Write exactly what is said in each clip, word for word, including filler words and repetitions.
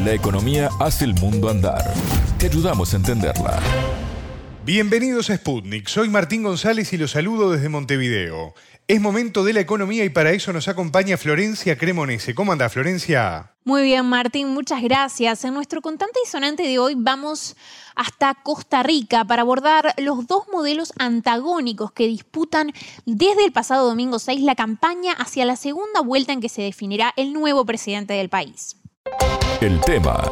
La economía hace el mundo andar. Te ayudamos a entenderla. Bienvenidos a Sputnik. Soy Martín González y los saludo desde Montevideo. Es momento de la economía y para eso nos acompaña Florencia Cremonese. ¿Cómo anda, Florencia? Muy bien, Martín, muchas gracias. En nuestro contante y sonante de hoy vamos hasta Costa Rica para abordar los dos modelos antagónicos que disputan desde el pasado domingo seis la campaña hacia la segunda vuelta en que se definirá el nuevo presidente del país. El tema.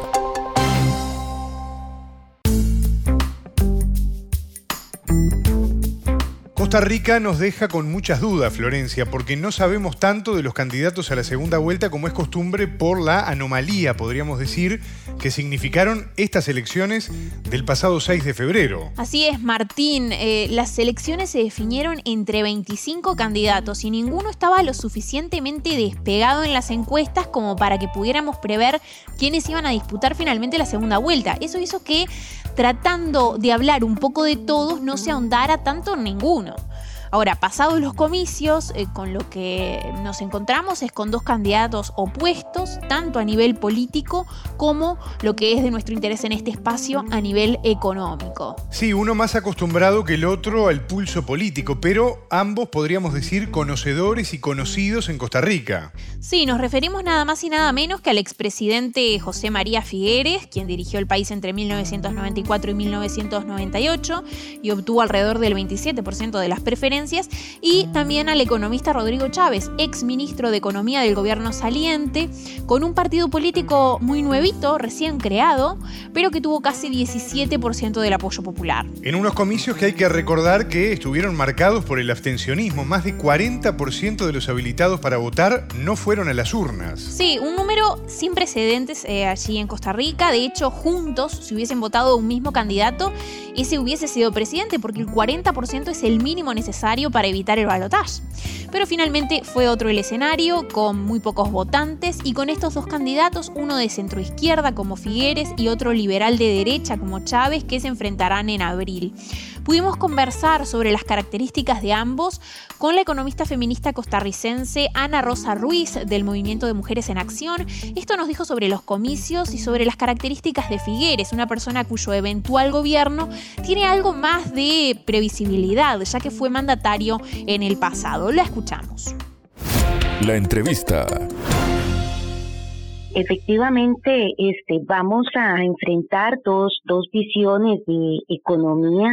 Costa Rica nos deja con muchas dudas, Florencia, porque no sabemos tanto de los candidatos a la segunda vuelta como es costumbre por la anomalía, podríamos decir, que significaron estas elecciones del pasado seis de febrero. Así es, Martín. Eh, las elecciones se definieron entre veinticinco candidatos y ninguno estaba lo suficientemente despegado en las encuestas como para que pudiéramos prever quiénes iban a disputar finalmente la segunda vuelta. Eso hizo que, tratando de hablar un poco de todos, no se ahondara tanto en ninguno. Ahora, pasados los comicios, eh, con lo que nos encontramos es con dos candidatos opuestos, tanto a nivel político como lo que es de nuestro interés en este espacio a nivel económico. Sí, uno más acostumbrado que el otro al pulso político, pero ambos podríamos decir conocedores y conocidos en Costa Rica. Sí, nos referimos nada más y nada menos que al expresidente José María Figueres, quien dirigió el país entre mil novecientos noventa y cuatro y mil novecientos noventa y ocho y obtuvo alrededor del veintisiete por ciento de las preferencias, y también al economista Rodrigo Chávez, ex ministro de Economía del gobierno saliente, con un partido político muy nuevito, recién creado, pero que tuvo casi diecisiete por ciento del apoyo popular. En unos comicios que hay que recordar que estuvieron marcados por el abstencionismo, más de cuarenta por ciento de los habilitados para votar no fueron a las urnas. Sí, un número sin precedentes eh, allí en Costa Rica. De hecho, juntos, si hubiesen votado un mismo candidato, ese hubiese sido presidente, porque el cuarenta por ciento es el mínimo necesario para evitar el balotaje. Pero finalmente fue otro el escenario, con muy pocos votantes y con estos dos candidatos, uno de centroizquierda como Figueres y otro liberal de derecha como Chávez, que se enfrentarán en abril. Pudimos conversar sobre las características de ambos con la economista feminista costarricense Ana Rosa Ruiz del Movimiento de Mujeres en Acción. Esto nos dijo sobre los comicios y sobre las características de Figueres, una persona cuyo eventual gobierno tiene algo más de previsibilidad, ya que fue mandatario en el pasado. La escuchamos. La entrevista. Efectivamente, este, vamos a enfrentar dos, dos visiones de economía,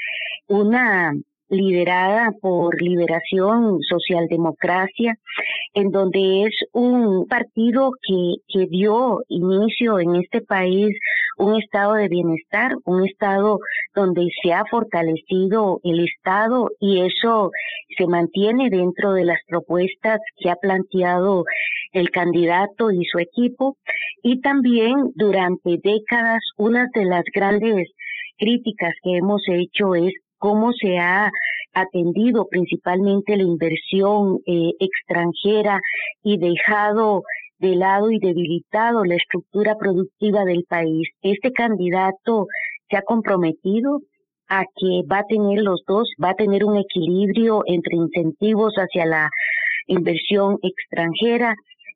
una liderada por Liberación Socialdemocracia, en donde es un partido que, que dio inicio en este país un estado de bienestar, un estado donde se ha fortalecido el Estado y eso se mantiene dentro de las propuestas que ha planteado el candidato y su equipo. Y también durante décadas una de las grandes críticas que hemos hecho es cómo se ha atendido principalmente la inversión eh, extranjera y dejado de lado y debilitado la estructura productiva del país. Este candidato se ha comprometido a que va a tener los dos, va a tener un equilibrio entre incentivos hacia la inversión extranjera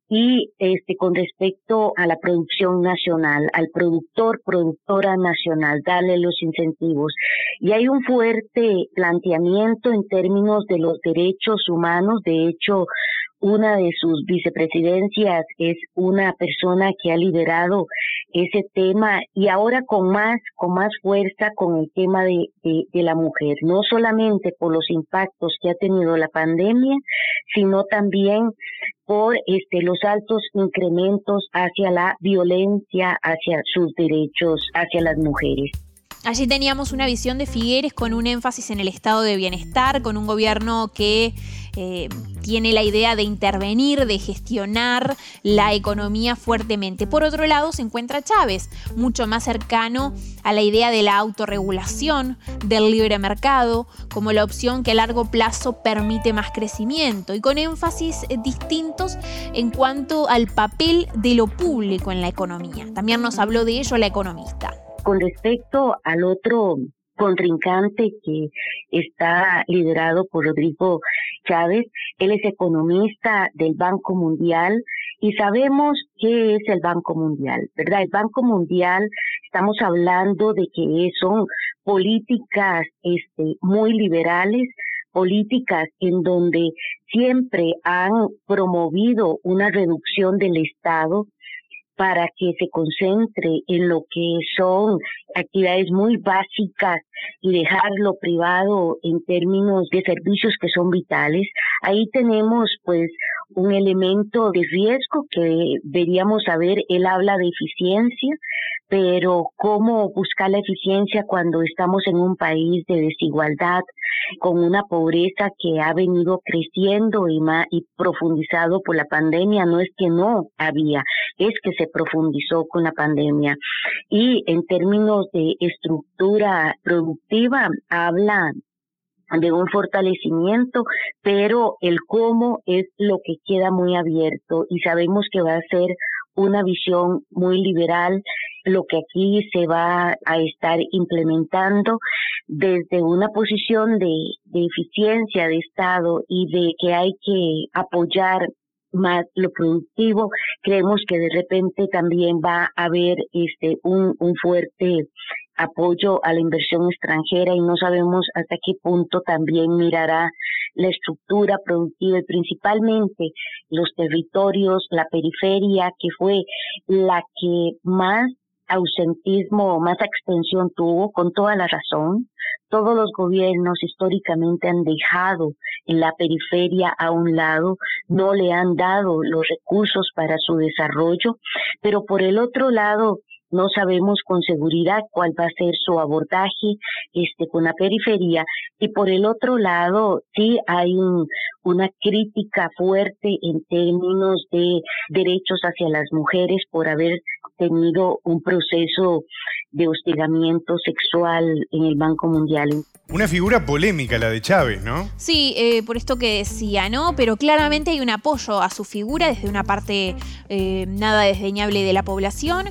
y este con respecto a la producción nacional, al productor, productora nacional, darle los incentivos. Y hay un fuerte planteamiento en términos de los derechos humanos. De hecho, una de sus vicepresidencias es una persona que ha liderado ese tema y ahora con más, con más fuerza con el tema de, de, de la mujer, no solamente por los impactos que ha tenido la pandemia, sino también por este los altos incrementos hacia la violencia, hacia sus derechos, hacia las mujeres. Allí teníamos una visión de Figueres con un énfasis en el estado de bienestar, con un gobierno que eh, tiene la idea de intervenir, de gestionar la economía fuertemente. Por otro lado se encuentra Chávez, mucho más cercano a la idea de la autorregulación, del libre mercado, como la opción que a largo plazo permite más crecimiento y con énfasis distintos en cuanto al papel de lo público en la economía. También nos habló de ello la economista. Con respecto al otro contrincante que está liderado por Rodrigo Chávez, él es economista del Banco Mundial Y sabemos qué es el Banco Mundial, ¿verdad? El Banco Mundial, estamos hablando de que son políticas este, muy liberales, políticas en donde siempre han promovido una reducción del Estado para que se concentre en lo que son actividades muy básicas y dejar lo privado en términos de servicios que son vitales. Ahí tenemos pues un elemento de riesgo que deberíamos saber. Él habla de eficiencia, pero ¿cómo buscar la eficiencia cuando estamos en un país de desigualdad, con una pobreza que ha venido creciendo y, más, y profundizado por la pandemia? No es que no había, es que se profundizó con la pandemia. Y en términos de estructura productiva, habla de un fortalecimiento, pero el cómo es lo que queda muy abierto, y sabemos que va a ser una visión muy liberal lo que aquí se va a estar implementando desde una posición de, de eficiencia de Estado y de que hay que apoyar más lo productivo. Creemos que de repente también va a haber este un, un fuerte apoyo a la inversión extranjera, y no sabemos hasta qué punto también mirará la estructura productiva y principalmente los territorios, la periferia, que fue la que más ausentismo, más extensión tuvo, con toda la razón. Todos los gobiernos históricamente han dejado en la periferia a un lado, no le han dado los recursos para su desarrollo, pero por el otro lado no sabemos con seguridad cuál va a ser su abordaje este, con la periferia, y por el otro lado sí hay un, una crítica fuerte en términos de derechos hacia las mujeres por haber tenido un proceso de hostigamiento sexual en el Banco Mundial. Una figura polémica la de Chávez, ¿no? Sí, eh, por esto que decía, ¿no? Pero claramente hay un apoyo a su figura desde una parte eh, nada desdeñable de la población,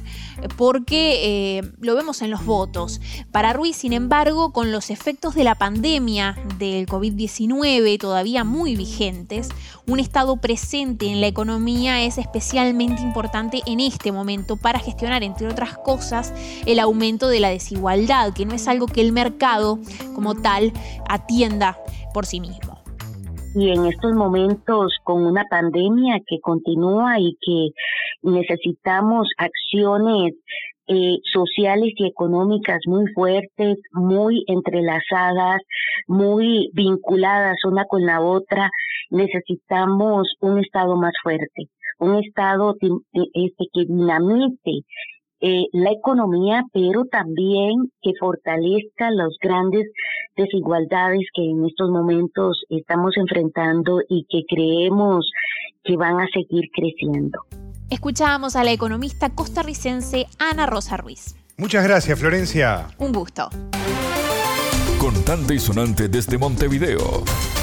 porque eh, lo vemos en los votos. Para Ruiz, sin embargo, con los efectos de la pandemia del covid diecinueve todavía muy vigentes, un Estado presente en la economía es especialmente importante en este momento para gestionar, entre otras cosas, el aumento de la desigualdad, que no es algo que el mercado como tal atienda por sí mismo. Y en estos momentos, con una pandemia que continúa y que necesitamos acciones eh, sociales y económicas muy fuertes, muy entrelazadas, muy vinculadas una con la otra, necesitamos un Estado más fuerte, un Estado este, que dinamice Eh, la economía, pero también que fortalezca las grandes desigualdades que en estos momentos estamos enfrentando y que creemos que van a seguir creciendo. Escuchábamos a la economista costarricense Ana Rosa Ruiz. Muchas gracias, Florencia. Un gusto. Contante y sonante desde Montevideo.